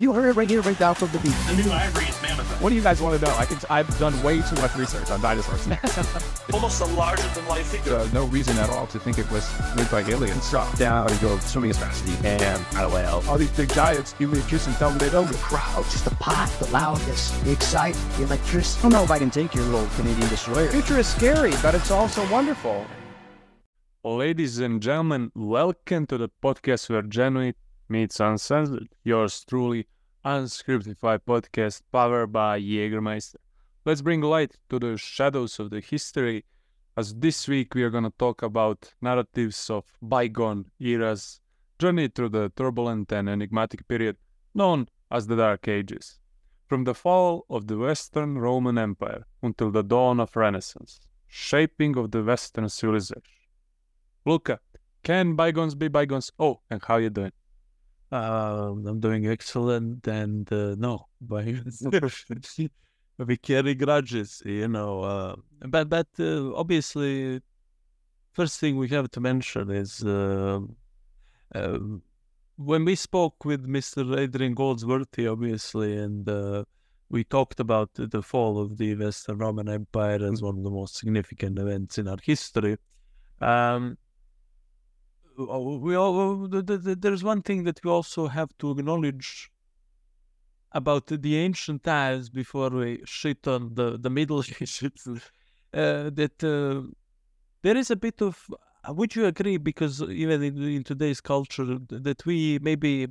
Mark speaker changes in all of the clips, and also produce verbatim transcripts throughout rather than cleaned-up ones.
Speaker 1: You heard it right here, right down from the beach.
Speaker 2: The new ivory is mammoth.
Speaker 3: What do you guys want to know? I can, I've done way too much research on dinosaurs.
Speaker 2: Almost a larger-than-life figure.
Speaker 3: There's no reason at all to think it was made by aliens.
Speaker 1: Drop down and go swimming as fast as you can. Out of whale.
Speaker 3: All these big giants give me a kiss and tell me they don't.
Speaker 1: The crowd, just the pot, the loudness, the excitement, the electricity. I don't know if I can take your little Canadian destroyer.
Speaker 3: The future is scary, but it's also wonderful. Ladies and gentlemen, welcome to the podcast where genuine meets uncensored. Yours truly, Unscriptified podcast powered by Jägermeister. Let's bring light to the shadows of the history, as this week we are going to talk about narratives of bygone eras, journey through the turbulent and enigmatic period known as the Dark Ages, from the fall of the Western Roman Empire until the dawn of Renaissance, shaping of the Western civilization. Luca, can bygones be bygones? Oh, and how you doing?
Speaker 4: Uh, I'm doing excellent, and uh, no, but we carry grudges, you know. Uh, but but uh, obviously, first thing we have to mention is uh, uh, when we spoke with Mister Adrian Goldsworthy, obviously, and uh, we talked about the fall of the Western Roman Empire as one of the most significant events in our history. Um, We all, there's one thing that we also have to acknowledge about the ancient times before we shit on the, the Middle Ages, uh, that uh, there is a bit of, would you agree, because even in, in today's culture, that we maybe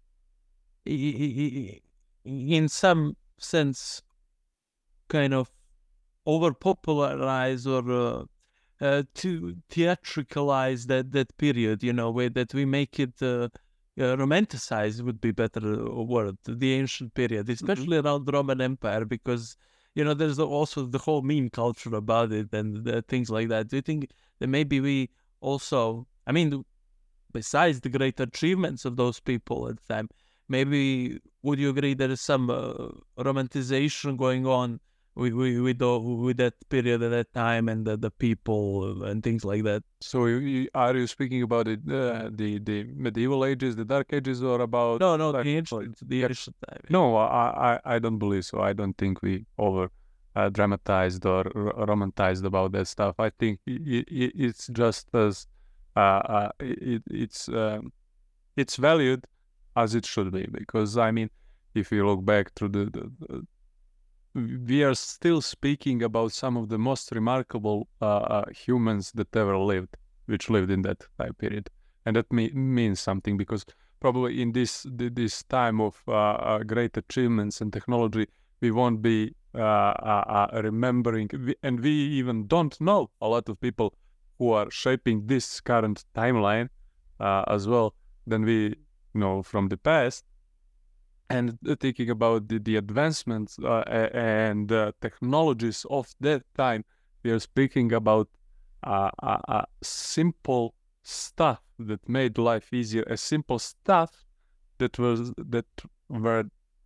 Speaker 4: in some sense kind of overpopularize or uh, Uh, to theatricalize that, that period, you know, where that we make it uh, uh, romanticize would be better word, the ancient period, especially mm-hmm. around the Roman Empire, because, you know, there's also the whole meme culture about it and uh, things like that. Do you think that maybe we also, I mean, besides the great achievements of those people at the time, maybe would you agree there is some uh, romanticization going on with with the, with that period at that time and the, the people and things like that?
Speaker 3: So you, you, are you speaking about it, uh, the the medieval ages, the Dark Ages, or about
Speaker 4: no no
Speaker 3: like,
Speaker 4: the ancient the ancient time?
Speaker 3: No, I, I I don't believe so. I don't think we over uh, dramatized or r- romanticized about that stuff. I think it, it, it's just as uh, uh it, it's um, it's valued as it should be, because I mean, if you look back through the, the, the we are still speaking about some of the most remarkable uh, uh, humans that ever lived, which lived in that time period, and that me- means something, because probably in this this time of uh, uh, great achievements and technology, we won't be uh, uh, uh, remembering, and we even don't know a lot of people who are shaping this current timeline uh, as well than we know from the past. And thinking about the, the advancements uh, and uh, technologies of that time, we are speaking about uh, uh, uh, simple stuff that made life easier. A simple stuff that was that were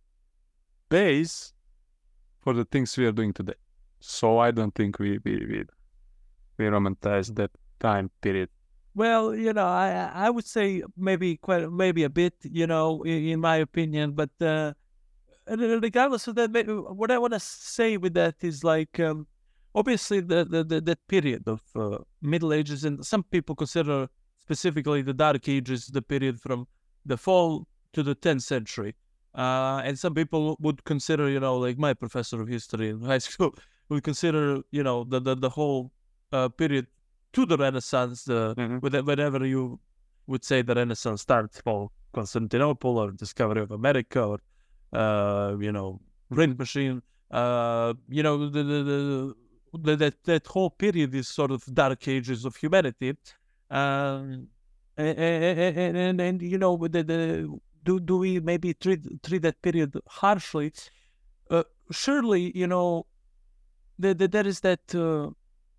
Speaker 3: base for the things we are doing today. So I don't think we we we, we romanticize that time period.
Speaker 4: Well, you know, I I would say maybe quite maybe a bit, you know, in, in my opinion. But uh, regardless of that, maybe, what I want to say with that is like, um, obviously the, the, the that period of uh, Middle Ages, and some people consider specifically the Dark Ages the period from the fall to the tenth century, uh, and some people would consider, you know, like my professor of history in high school would consider, you know, the the, the whole uh, period to the Renaissance, the, mm-hmm. whenever you would say the Renaissance starts from Constantinople or discovery of America or, uh, you know, print machine, uh, you know, the, the, the, the, that, that whole period is sort of Dark Ages of humanity. Um, and, and, and, and, you know, the, the, do, do we maybe treat, treat that period harshly? Uh, surely, you know, the, the, there is that... Uh,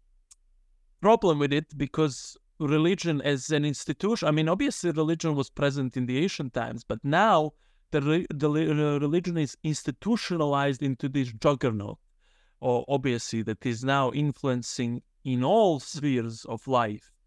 Speaker 4: problem with it, because religion as an institution, I mean, obviously religion was present in the ancient times, but now the, re- the uh, religion is institutionalized into this juggernaut, or obviously that is now influencing in all spheres of life.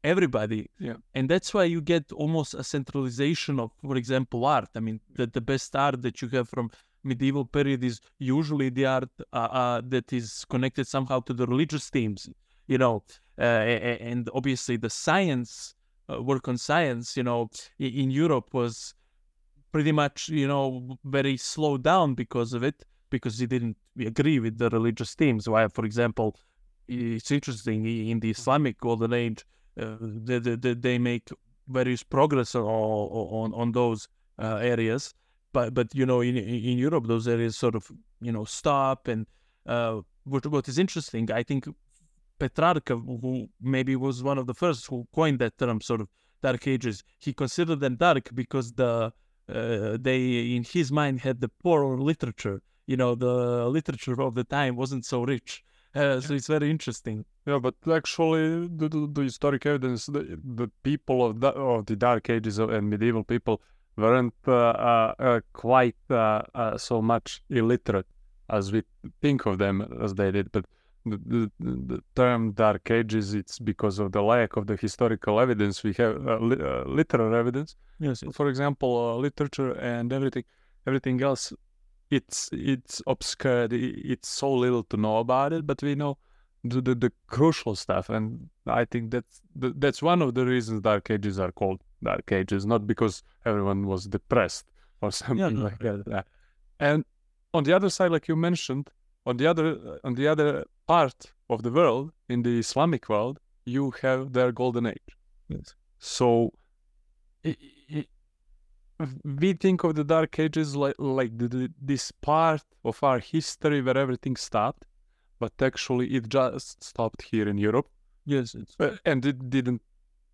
Speaker 4: everybody.
Speaker 3: Yeah.
Speaker 4: And that's why you get almost a centralization of, for example, art. I mean, the, the best art that you have from medieval period is usually the art uh, uh, that is connected somehow to the religious themes, you know, uh, and obviously the science, uh, work on science, you know, in Europe was pretty much, you know, very slowed down because of it, because he didn't agree with the religious themes. Why, for example, it's interesting, in the Islamic Golden Age, uh, they, they, they make various progress on, on, on those uh, areas. But, but you know, in in Europe, those areas sort of, you know, stop. And uh, what, what is interesting, I think Petrarca, who maybe was one of the first who coined that term, sort of Dark Ages, he considered them dark because the uh, they, in his mind, had the poor literature. You know, the literature of the time wasn't so rich. Uh, so it's very interesting.
Speaker 3: Yeah, but actually, the, the, the historic evidence, the, the people of the, of the Dark Ages and medieval people weren't uh, uh, uh, quite uh, uh, so much illiterate as we think of them as they did. But the, the, the term Dark Ages, it's because of the lack of the historical evidence. We have uh, li uh, literal evidence.
Speaker 4: Yes, yes.
Speaker 3: For example, uh, literature and everything, everything else. It's it's obscured. It's so little to know about it, but we know the the, the crucial stuff, and I think that's the, that's one of the reasons Dark Ages are called Dark Ages, not because everyone was depressed or something
Speaker 4: Yeah, no.
Speaker 3: like that. And on the other side, like you mentioned, on the other on the other part of the world, in the Islamic world, you have their golden age.
Speaker 4: Yes.
Speaker 3: So. It, it, we think of the Dark Ages like, like the, the, this part of our history where everything stopped, but actually it just stopped here in Europe.
Speaker 4: Yes, it's
Speaker 3: Uh, and it didn't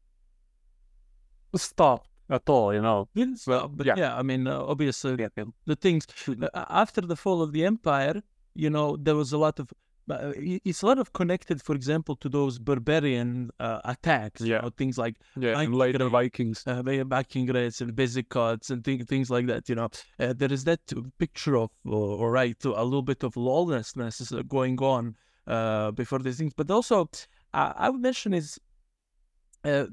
Speaker 3: stop at all, you know.
Speaker 4: Didn't
Speaker 3: Well,
Speaker 4: stop, but
Speaker 3: yeah.
Speaker 4: yeah, I mean, uh, obviously, the things uh, after the fall of the empire, you know, there was a lot of. Uh, it- it's a lot of connected, for example, to those barbarian uh, attacks. You
Speaker 3: Yeah.
Speaker 4: know, things like
Speaker 3: Yeah, and
Speaker 4: Viking
Speaker 3: later
Speaker 4: raid,
Speaker 3: Vikings.
Speaker 4: uh, Viking raids and Visigoths and things things like that. You know, uh, there is that picture of, or, or right, a little bit of lawlessness uh, going on uh, before these things. But also, uh, I would mention is. Uh,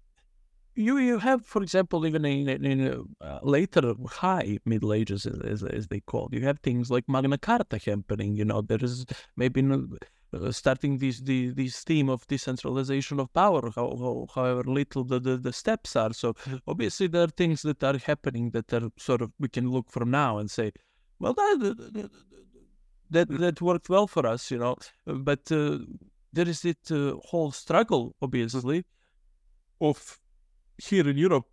Speaker 4: You you have, for example, even in, in uh, later high Middle Ages, as, as, as they call, you have things like Magna Carta happening. You know, there is maybe no, uh, starting this the this theme of decentralization of power, how, how, however little the, the, the steps are. So obviously there are things that are happening that are sort of, we can look from now and say, well, that that, that, that worked well for us, you know. But uh, there is this uh, whole struggle, obviously, of here in Europe,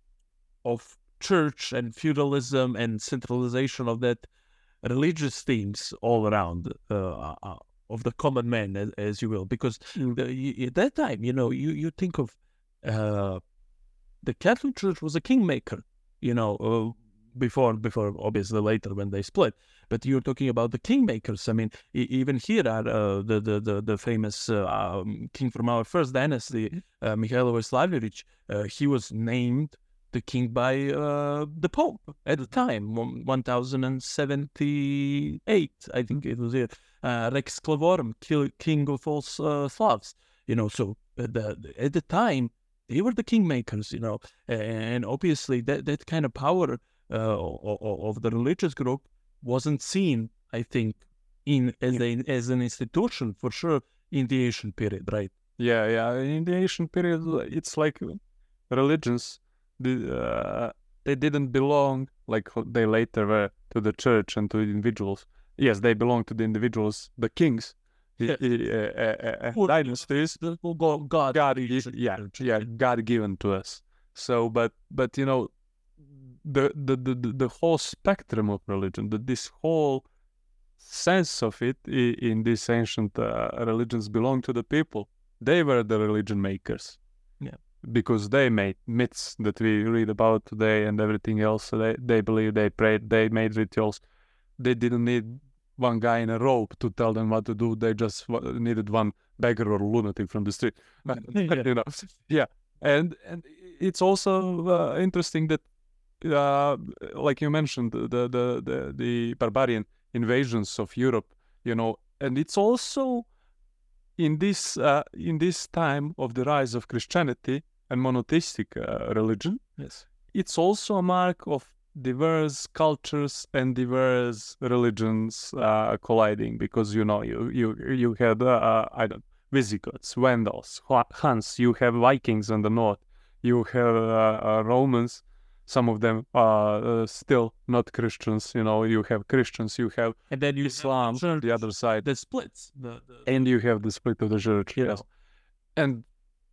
Speaker 4: of church and feudalism and centralization of that religious themes all around uh, uh, of the common man, as, as you will, because the, y- at that time, you know, you, you think of uh, the Catholic Church was a kingmaker, you know, uh, before, before obviously later when they split. But you're talking about the kingmakers. I mean, e- even here are uh, the, the the the famous uh, um, king from our first dynasty, uh, Mihailo Vasiljevich. Uh, he was named the king by uh, the Pope at the time, one thousand seventy-eight, I think it was it. Uh, Rex Clavorum, ki- king of all uh, Slavs. You know, so uh, the, at the time they were the kingmakers. You know, and obviously that that kind of power uh, of, of the religious group wasn't seen, I think, in as a as an institution for sure in the ancient period, right?
Speaker 3: Yeah, yeah. In the ancient period, it's like religions. The, uh, they didn't belong like they later were to the church and to individuals. Yes, they belong to the individuals, the kings, the,
Speaker 4: Yes.
Speaker 3: uh, uh, uh,
Speaker 4: Who-
Speaker 3: dynasties.
Speaker 4: The whole God, God,
Speaker 3: God,
Speaker 4: creation
Speaker 3: yeah,
Speaker 4: church.
Speaker 3: yeah, God given to us. So, but but you know, the the the the, the whole spectrum of religion, the, this whole sense of it i- in these ancient uh, religions belong to the people. They were the religion makers.
Speaker 4: Yeah.
Speaker 3: Because they made myths that we read about today and everything else. So they they believed, they prayed, they made rituals. They didn't need one guy in a robe to tell them what to do. They just wa- needed one beggar or lunatic from the street.
Speaker 4: Yeah.
Speaker 3: You know, yeah. And and it's also uh, interesting that, uh, like you mentioned, the, the the the barbarian invasions of Europe. You know, and it's also in this uh, in this time of the rise of Christianity and monotheistic uh, religion,
Speaker 4: Yes.
Speaker 3: it's also a mark of diverse cultures and diverse religions uh, colliding, because you know you you you had uh, I don't Visigoths, Vandals, Huns, you have Vikings in the north, you have uh, uh, Romans. Some of them are uh, still not Christians. You know, you have Christians, you have
Speaker 4: And then you
Speaker 3: Islam,
Speaker 4: have
Speaker 3: the other side,
Speaker 4: the splits. The, the,
Speaker 3: and you have the split of the church.
Speaker 4: You
Speaker 3: Yes,
Speaker 4: know.
Speaker 3: and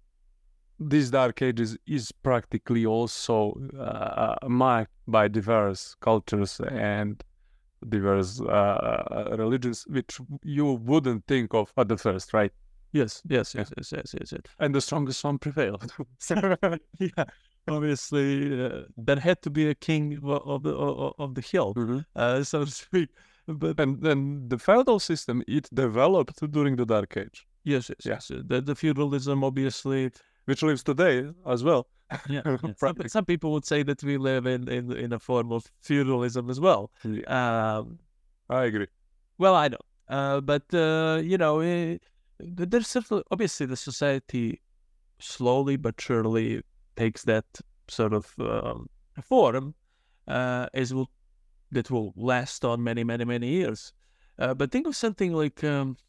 Speaker 3: these dark ages is practically also uh, marked by diverse cultures and diverse uh, religions, which you wouldn't think of at the first, right?
Speaker 4: Yes, yes, yes, yes, yes, yes, yes.
Speaker 3: And the strongest one prevailed.
Speaker 4: Yeah, obviously, uh, there had to be a king o- of the o- of the hill,
Speaker 3: Mhm.
Speaker 4: uh, so to speak. But
Speaker 3: And then the feudal system, it developed during the Dark Age,
Speaker 4: yes, yes,
Speaker 3: Yeah.
Speaker 4: yes. uh, The, the feudalism, obviously.
Speaker 3: which lives today as well.
Speaker 4: Yeah, yeah. Some,
Speaker 3: Practically.
Speaker 4: some people would say that we live in in, in a form of feudalism as well.
Speaker 3: Yeah,
Speaker 4: Um,
Speaker 3: I agree.
Speaker 4: Well, I don't. Uh, but uh, you know, eh, th- there's certainly obviously the society slowly but surely takes that sort of um, form, uh, as will that will last on many, many, many years. Uh, but think of something like um,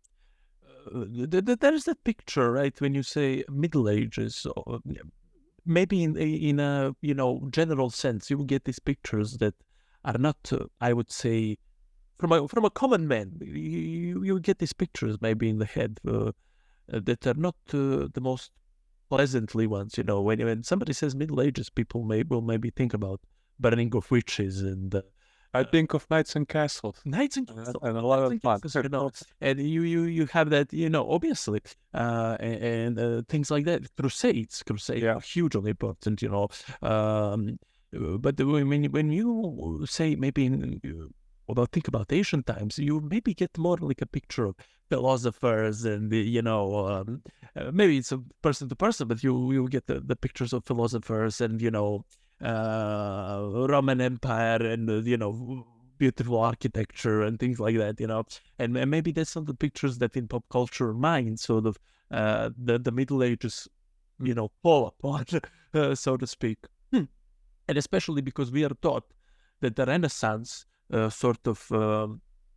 Speaker 4: uh, th- th- there is that picture, right? When you say Middle Ages, or maybe in a, in a you know general sense, you will get these pictures that are not, uh, I would say, from a from a common man. You you get these pictures maybe in the head uh, uh, that are not uh, the most pleasantly ones. You know, when when somebody says Middle Ages, people may will maybe think about burning of witches and uh,
Speaker 3: I think of knights and castles.
Speaker 4: knights and
Speaker 3: Uh,
Speaker 4: castles.
Speaker 3: and a lot
Speaker 4: Knights
Speaker 3: of
Speaker 4: and
Speaker 3: fun.
Speaker 4: castles, you know, and you you you have that, you know, obviously, uh, and, and uh, things like that. Crusades, crusades
Speaker 3: Yeah.
Speaker 4: are hugely important, you know. Um, uh, but the- when you- when you say maybe in, uh, about think about ancient times, you maybe get more like a picture of philosophers and the, you know, um, uh, maybe it's a person to person, but you you get the, the pictures of philosophers and you know, uh, Roman Empire and uh, you know, beautiful architecture and things like that, you know, and, and maybe that's some of the pictures that in pop culture mind sort of uh, the the Middle Ages, you know, fall apart, uh, so to speak, hmm. And especially because we are taught that the Renaissance uh, sort of um,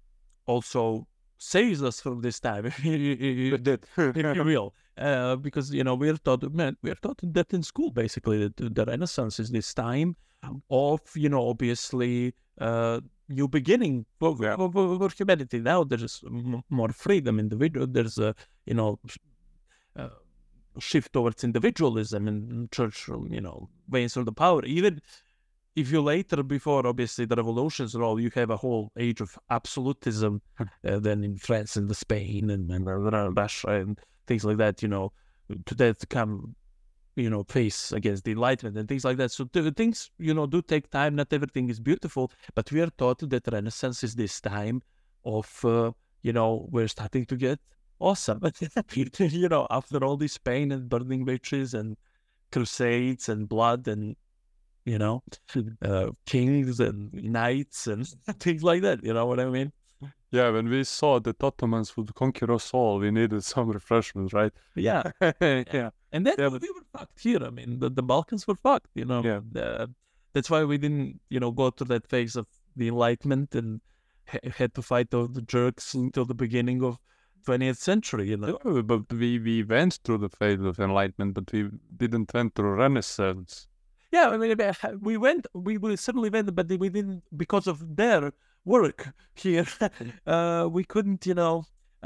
Speaker 4: also saves us from this time, if you if you will, uh, because you know we're taught, man, we're taught that in school basically that the Renaissance is this time of you know obviously uh, new beginning for,
Speaker 3: Yeah.
Speaker 4: for, for, for humanity. Now there's m- more freedom, individual. There's a you know sh- uh, shift towards individualism and church, you know, ways of the power. Even if you later, before obviously the revolutions and all, you have a whole age of absolutism, uh, then in France and the Spain and, and uh, Russia and things like that, you know, to that come, you know, face against the Enlightenment and things like that. So the things, you know, do take time. Not everything is beautiful, but we are taught that Renaissance is this time of, uh, you know, we're starting to get awesome. You know, after all this pain and burning witches and crusades and blood and, you know, uh, kings and knights and things like that. You know what I mean?
Speaker 3: Yeah, when we saw that Ottomans would conquer us all, we needed some refreshments, right?
Speaker 4: Yeah.
Speaker 3: Yeah.
Speaker 4: And then
Speaker 3: Yeah,
Speaker 4: we were fucked here. I mean, the, the Balkans were fucked, you know.
Speaker 3: Yeah.
Speaker 4: Uh, that's why we didn't, you know, go through that phase of the Enlightenment and ha- had to fight all the jerks until the beginning of twentieth century, you know.
Speaker 3: Yeah, but we, we went through the phase of enlightenment, but we didn't went through Renaissance.
Speaker 4: Yeah, I mean, uh, we went, we, we certainly went, but we didn't, because of their work here, uh, we couldn't, you know,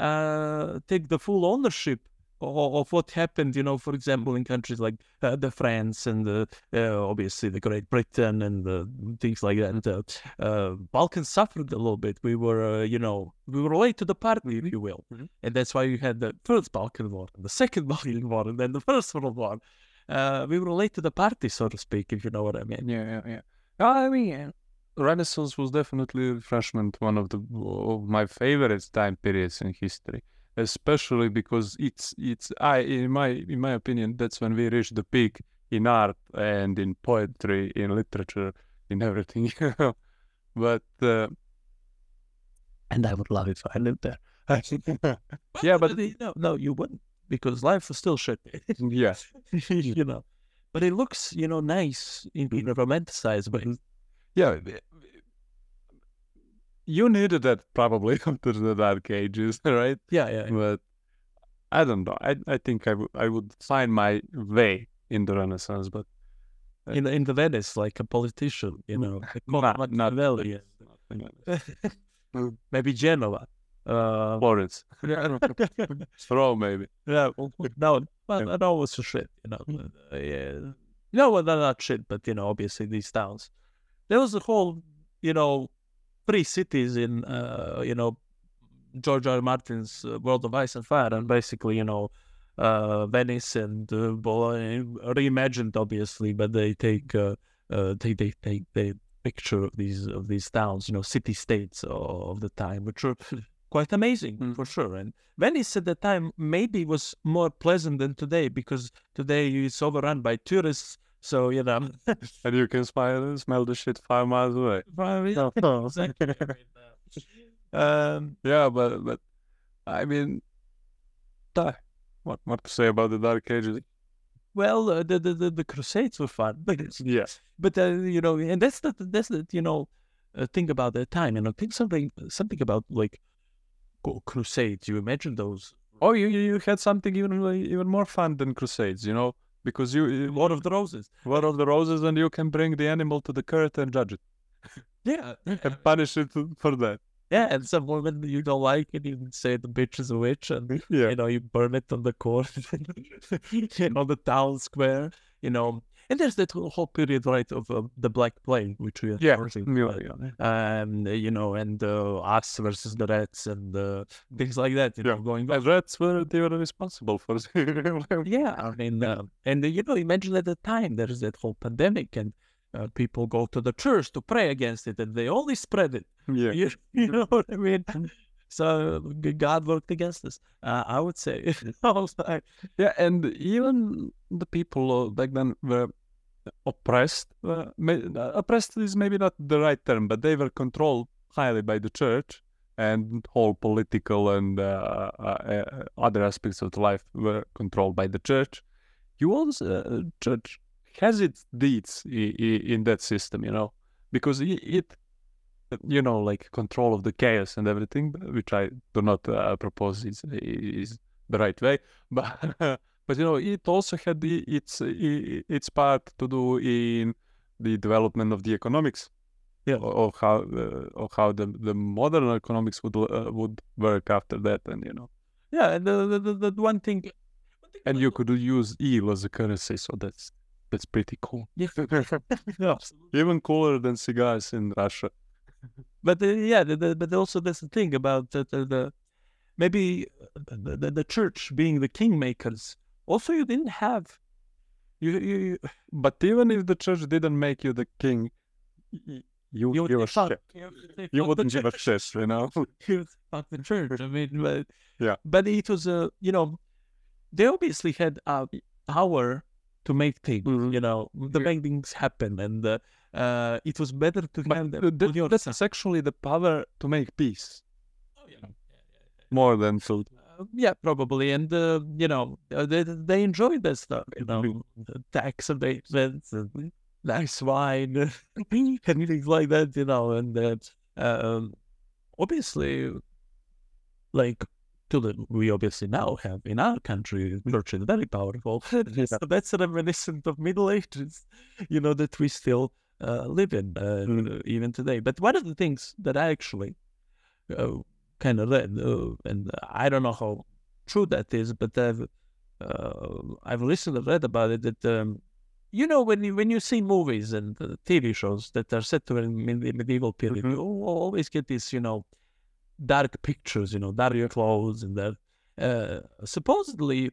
Speaker 4: uh, take the full ownership of, of what happened, you know, for example, in countries like uh, the France and the, uh, obviously the Great Britain and the things like that. Uh, uh, Balkans suffered a little bit. We were, uh, you know, we were late to the party, if you will.
Speaker 3: Mhm.
Speaker 4: And that's why you had the first Balkan War, and the second Balkan War, and then the first World War. Uh, we were late to the party, so to speak, if you know what I mean.
Speaker 3: Yeah, yeah, yeah. I mean, Renaissance was definitely refreshment, one of the of my favorite time periods in history, especially because it's it's I in my in my opinion that's when we reached the peak in art and in poetry, in literature, in everything. But uh,
Speaker 4: And I would love it if I lived there.
Speaker 3: Yeah, but
Speaker 4: uh, no, no, you wouldn't, because life was still shit.
Speaker 3: yeah,
Speaker 4: You know, but it looks, you know, nice in, in a romanticized way.
Speaker 3: yeah. You needed that probably after the Dark Ages, right?
Speaker 4: Yeah, yeah, yeah.
Speaker 3: But I don't know. I I think I would I would find my way in the Renaissance, but
Speaker 4: In in the Venice, like a politician, you know, like
Speaker 3: not not
Speaker 4: Machiavelli,
Speaker 3: nothing like that.
Speaker 4: maybe Genoa. Uh,
Speaker 3: Florence,
Speaker 4: yeah,
Speaker 3: Rome, maybe.
Speaker 4: well, no, but that always a shit, you know. Uh, yeah, you know, well, they're not shit, but you know, obviously these towns. There was a whole, you know, three cities in, uh, you know, George R. R. Martin's uh, World of Ice and Fire, and basically, you know, uh, Venice and uh, Bologna, reimagined, obviously, but they take, uh, uh, they they take the picture of these of these towns, you know, city states of the time, which were quite amazing
Speaker 3: Mm.
Speaker 4: for sure. And Venice at the time maybe was more pleasant than today, because today it's overrun by tourists. So you know,
Speaker 3: And you can smell smell the shit five miles away.
Speaker 4: exactly. I mean, uh, um,
Speaker 3: Yeah, but but I mean, uh, what what to say about the Dark Ages?
Speaker 4: well, uh, the, the the the Crusades were fun, but it's,
Speaker 3: Yes.
Speaker 4: but uh, you know, and that's the that's the you know, uh, thing about that time. You know, think something something about like co- Crusades. You imagine those
Speaker 3: Oh, you you you had something even like, even more fun than Crusades, you know, because you, you
Speaker 4: War of the Roses.
Speaker 3: War of the Roses, and you can bring the animal to the court and judge it
Speaker 4: Yeah,
Speaker 3: and punish it for that.
Speaker 4: yeah, and some woman you don't like, and you can say the bitch is a witch, and
Speaker 3: Yeah.
Speaker 4: you know, you burn it on the court, you know, the town square, you know. And there's that whole whole period, right, of uh, the Black Plague, which we are
Speaker 3: Yeah.
Speaker 4: discussing,
Speaker 3: Yeah,
Speaker 4: uh,
Speaker 3: yeah.
Speaker 4: um, you know, and uh, us versus the rats and uh, things like that, you know,
Speaker 3: Yeah.
Speaker 4: going on.
Speaker 3: And that's where they were responsible for.
Speaker 4: Yeah, I mean, uh, and uh, you know, imagine at the time there's that whole pandemic, and uh, people go to the church to pray against it, and they only spread it.
Speaker 3: Yeah.
Speaker 4: You, you know what I mean? So g- God worked against us. Uh, I would say. I was like,
Speaker 3: Yeah, and even the people uh, back then were oppressed. Uh, may, uh, oppressed is maybe not the right term, but they were controlled highly by the church, and whole political and uh, uh, uh, other aspects of the life were controlled by the church. You also, uh, church has its deeds i- i- in that system, you know, because it, it, you know, like control of the chaos and everything, which I do not uh, propose is is the right way, but but you know, it also had the, its i- its part to do in the development of the economics,
Speaker 4: Yeah.
Speaker 3: o- of how uh, of how the the modern economics would uh, would work after that, and you know,
Speaker 4: yeah, and the, the, the, the one thing. one thing
Speaker 3: and
Speaker 4: about
Speaker 3: you
Speaker 4: the-
Speaker 3: could use eel as a currency, so that's that's pretty cool.
Speaker 4: Yeah. Yeah, absolutely.
Speaker 3: Even cooler than cigars in Russia.
Speaker 4: But uh, yeah, the, the, but also that's the thing about the, the, the maybe uh, the, the, the church being the kingmakers. Also, you didn't have you you, you
Speaker 3: But even if the church didn't make you the king, y- you
Speaker 4: you
Speaker 3: would give a
Speaker 4: would say,
Speaker 3: shit.
Speaker 4: fuck, you, would say,
Speaker 3: You
Speaker 4: fuck the
Speaker 3: wouldn't give a
Speaker 4: church.
Speaker 3: shit, you know?
Speaker 4: You would say, fuck the church. I mean, but
Speaker 3: Yeah.
Speaker 4: but it was a you know, they obviously had a power to make things.
Speaker 3: Mhm.
Speaker 4: You know, the
Speaker 3: Yeah.
Speaker 4: make things happen, and uh, uh, it was better to
Speaker 3: But
Speaker 4: have them
Speaker 3: th- th-
Speaker 4: on your
Speaker 3: that's
Speaker 4: side.
Speaker 3: actually the power to make peace,
Speaker 4: Oh, yeah.
Speaker 3: more than to.
Speaker 4: Uh, yeah, probably, and uh, you know, uh, they they enjoyed that stuff. You know, the tax abatements, and nice wine, and things like that. You know, and uh, um, obviously, like to the we obviously now have in our country, church is very powerful. So that's reminiscent of Middle Ages, you know, that we still uh, live in uh,
Speaker 3: Mm.
Speaker 4: even today. But one of the things that I actually uh, kind of read, uh, and I don't know how true that is, but I've uh, I've listened and read about it. That um, you know, when you when you see movies and uh, T V shows that are set to in, in the medieval period,
Speaker 3: Mhm.
Speaker 4: you al- always get these, you know, dark pictures, you know, dark clothes, and that uh, supposedly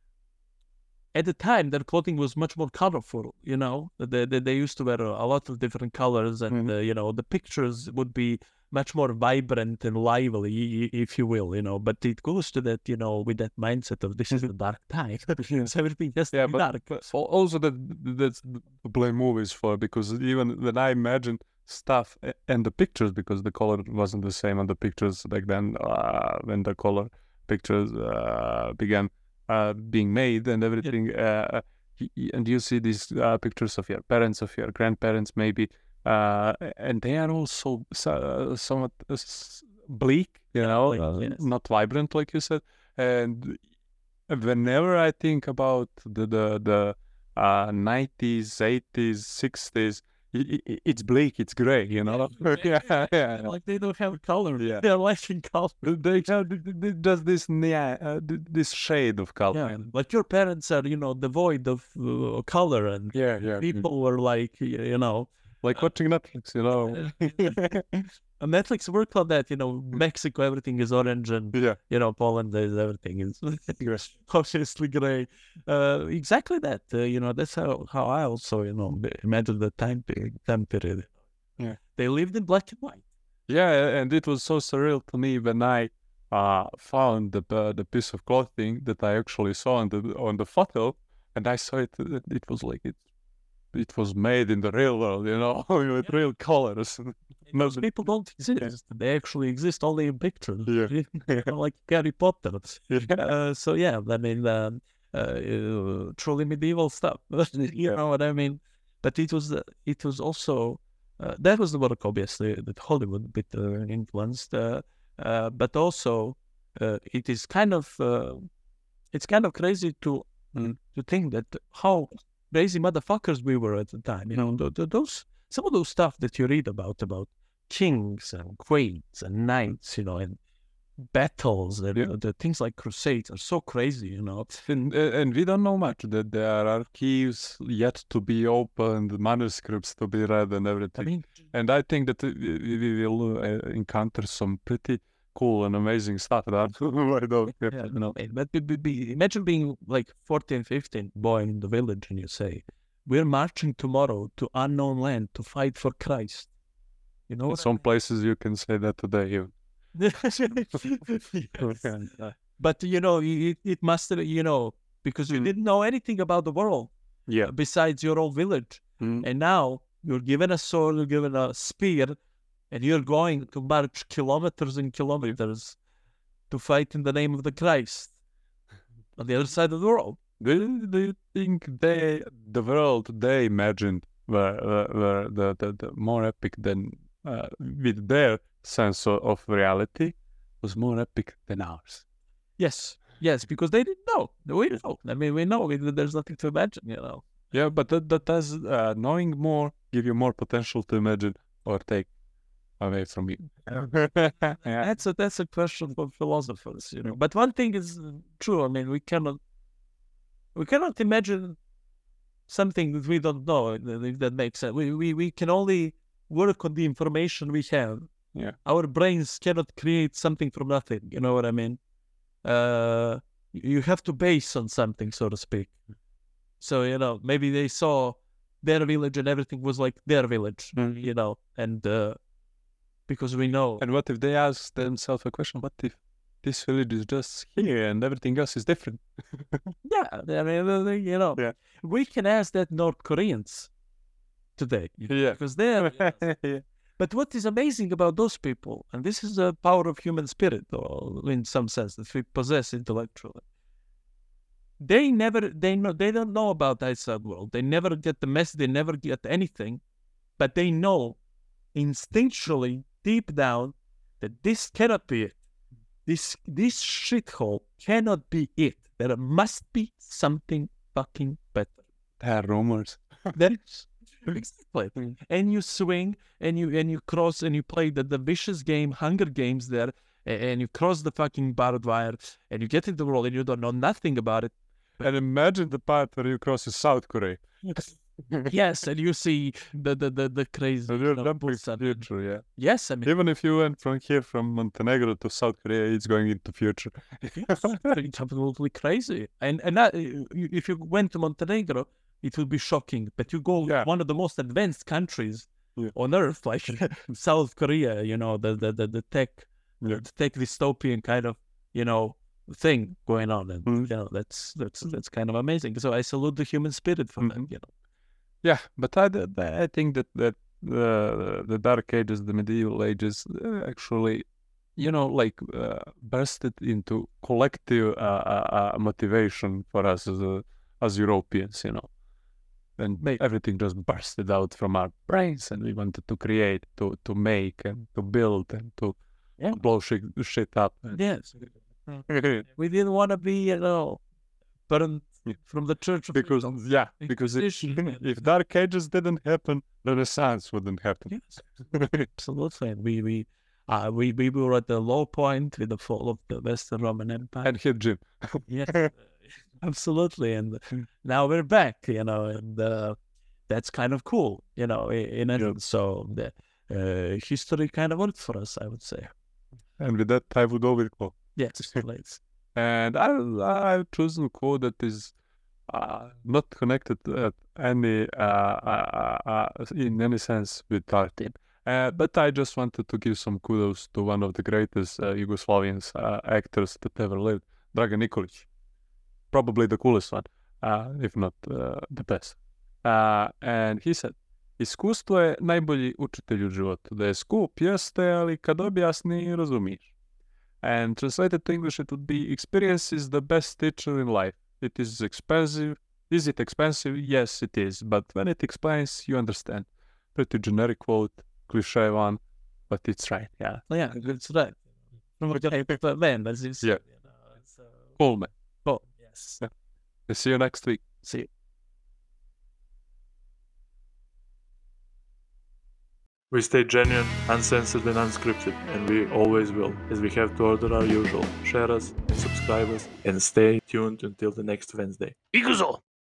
Speaker 4: at the time their clothing was much more colorful. You know, they they, they used to wear a, a lot of different colors, and
Speaker 3: Mhm.
Speaker 4: uh, you know, the pictures would be much more vibrant and lively, i- i- if you will. You know, but it goes to that, you know, with that mindset of this is the dark time, so everything has to
Speaker 3: Yeah,
Speaker 4: be
Speaker 3: but,
Speaker 4: dark.
Speaker 3: but al- also that that's to blame movies for, because even when I imagine stuff a- and the pictures, because the color wasn't the same on the pictures back then, uh, when the color pictures uh, began uh, being made and everything. Uh, y- y- and you see these uh, pictures of your parents, of your grandparents, maybe, uh, and they are also so, somewhat uh, s- bleak, you know,
Speaker 4: bleak,
Speaker 3: uh,
Speaker 4: yes.
Speaker 3: not vibrant, like you said. And whenever I think about the the the uh, nineties, eighties, sixties, i- i- it's bleak, it's gray, you know. Yeah, yeah, yeah.
Speaker 4: Like they don't have color.
Speaker 3: Yeah.
Speaker 4: They're lacking color.
Speaker 3: They have th- th- th- just this yeah, uh, th- this shade of color.
Speaker 4: Yeah, but your parents are, you know, devoid of uh, color, and
Speaker 3: Yeah, yeah.
Speaker 4: people were like, y- you know,
Speaker 3: Like watching Netflix, you know.
Speaker 4: on Netflix worked on that. You know, Mexico, everything is orange, and
Speaker 3: Yeah.
Speaker 4: you know, Poland is everything is obviously gray. Uh, exactly that. Uh, you know, that's how, how I also, you know, imagine the time period. Time period.
Speaker 3: Yeah.
Speaker 4: They lived in black and white.
Speaker 3: Yeah, and it was so surreal to me when I uh, found the uh, the piece of clothing that I actually saw on the on the photo, and I saw it. uh, It was like it, it was made in the real world, you know, with real colors.
Speaker 4: Those
Speaker 3: Not-
Speaker 4: people don't exist. They actually exist only in pictures.
Speaker 3: Yeah.
Speaker 4: You know, like Harry Potter.
Speaker 3: Yeah.
Speaker 4: Uh, so yeah, I mean, um, uh, uh, truly medieval stuff. you
Speaker 3: Yeah.
Speaker 4: know what I mean? But it was uh, it was also uh, that was the work, obviously, that Hollywood bit uh, influenced. Uh, uh, but also, uh, it is kind of uh, it's kind of crazy to
Speaker 3: Mm.
Speaker 4: to think that how crazy motherfuckers we were at the time. You know, th- th- those some of those stuff that you read about about kings and queens and knights, you know, and battles and
Speaker 3: Yeah.
Speaker 4: uh, the things like crusades are so crazy, you know.
Speaker 3: And, uh, and we don't know much. That there are archives yet to be opened, manuscripts to be read, and
Speaker 4: I
Speaker 3: everything.
Speaker 4: mean,
Speaker 3: And I think that uh, we we will uh, encounter some pretty cool and amazing stuff that I don't
Speaker 4: yeah,
Speaker 3: you know.
Speaker 4: eh, but be, be, be, imagine being like fourteen, fifteen, boy in the village, and you say, "We're marching tomorrow to unknown land to fight for Christ." You know
Speaker 3: In
Speaker 4: what I
Speaker 3: some
Speaker 4: mean?
Speaker 3: places you can say that today. You.
Speaker 4: Yes. But you know, it, it must have, you know, because you
Speaker 3: Mm.
Speaker 4: didn't know anything about the world
Speaker 3: Yeah.
Speaker 4: besides your own village.
Speaker 3: Mm.
Speaker 4: And now you're given a sword, you're given a spear, and you're going to march kilometers and kilometers to fight in the name of the Christ on the other side of the world.
Speaker 3: Do you, do you think they, the world they imagined were, were, were the, the, the more epic than, uh, with their sense of, of reality, was more epic than ours?
Speaker 4: Yes, yes, because they didn't know. We know. I mean, we know. We, there's nothing to imagine, you know.
Speaker 3: Yeah, but that, that does, uh, knowing more, give you more potential to imagine or take away from you. Yeah.
Speaker 4: That's a that's a question for philosophers, you know. But one thing is uh, true. I mean, we cannot we cannot imagine something that we don't know. If that makes sense, we we we can only work on the information we have.
Speaker 3: Yeah.
Speaker 4: Our brains cannot create something from nothing. You know what I mean? Uh, you have to base on something, so to speak. So you know, maybe they saw their village and everything was like their village.
Speaker 3: Mhm.
Speaker 4: You know, and uh, because we know.
Speaker 3: And what if they ask themselves a question? What if this village is just here and everything else is different?
Speaker 4: Yeah, I mean, uh, you know,
Speaker 3: Yeah.
Speaker 4: we can ask that North Koreans today
Speaker 3: Yeah.
Speaker 4: because they're.
Speaker 3: Yeah.
Speaker 4: But what is amazing about those people, and this is the power of human spirit, or in some sense that we possess intellectually, they never, they know, they don't know about the outside world. They never get the message. They never get anything, but they know instinctually, deep down, that this cannot be it. This this shithole cannot be it. There must be something fucking better.
Speaker 3: There are rumors.
Speaker 4: That's exactly. And you swing and you and you cross and you play the, the vicious game, Hunger Games there, a- and you cross the fucking barbed wire and you get into the world and you don't know nothing about it.
Speaker 3: And imagine the part where you cross to South Korea.
Speaker 4: Yes, and you see the the the, the crazy.
Speaker 3: So
Speaker 4: you
Speaker 3: you're
Speaker 4: know,
Speaker 3: jumping
Speaker 4: bulls
Speaker 3: to
Speaker 4: and-
Speaker 3: future, yeah.
Speaker 4: Yes, I mean,
Speaker 3: Even if you went from here, from Montenegro to South Korea, it's going into future.
Speaker 4: it's absolutely crazy. And and that, uh, if you went to Montenegro, it would be shocking. But you go
Speaker 3: Yeah.
Speaker 4: one of the most advanced countries
Speaker 3: Yeah.
Speaker 4: on earth, like South Korea, you know, the the the, the tech,
Speaker 3: Yeah.
Speaker 4: the tech dystopian kind of, you know, thing going on, and
Speaker 3: Mhm.
Speaker 4: you know, that's that's that's kind of amazing. So I salute the human spirit for that.
Speaker 3: Mhm.
Speaker 4: You know,
Speaker 3: Yeah, but I, I think that, that the the Dark Ages, the medieval ages, uh, actually, you know, like uh, bursted into collective uh, uh, uh, motivation for us as a, as Europeans, you know, and everything just bursted out from our brains, and we wanted to create, to to make, and to build, and to
Speaker 4: Yeah.
Speaker 3: blow shit, shit up. And
Speaker 4: Yes. We didn't want to be, you know, burned
Speaker 3: Yeah.
Speaker 4: from the Church of
Speaker 3: because
Speaker 4: England.
Speaker 3: yeah, because if,
Speaker 4: Inquisition.
Speaker 3: if Dark Ages didn't happen, Renaissance wouldn't happen.
Speaker 4: Yes, absolutely. And we we uh, we we were at the low point with the fall of the Western Roman Empire.
Speaker 3: And hit Jim.
Speaker 4: Yes, uh, absolutely. And now we're back, you know, and uh, that's kind of cool, you know. In, in essence, so the uh, history kind of worked for us, I would say.
Speaker 3: And with that, I would overcall.
Speaker 4: Yes, please.
Speaker 3: And I I've chosen quote that is uh, not connected to any uh, uh, uh, in any sense with our team. Uh, but I just wanted to give some kudos to one of the greatest uh, Yugoslavian uh, actors that ever lived, Dragan Nikolic. Probably the coolest one, uh, if not uh, the best. Uh, and he said, iskustvo je najbolji učitelj u životu. Da je skup, jeste, ali kad objasni, razumiješ. And translated to English, it would be, experience is the best teacher in life. It is expensive. Is it expensive? Yes, it is. But when it explains, you understand. Pretty generic quote, cliche one, but it's right, yeah.
Speaker 4: Well, yeah, it's right. But man, as you said,
Speaker 3: Yeah.
Speaker 4: you know, it's uh,
Speaker 3: Cool, man.
Speaker 4: cool. Yes.
Speaker 3: I'll see you next week.
Speaker 4: See you.
Speaker 5: We stay genuine, uncensored and unscripted, and we always will, as we have to order our usual. Share us and subscribe us, and stay tuned until the next Wednesday. Iguzo!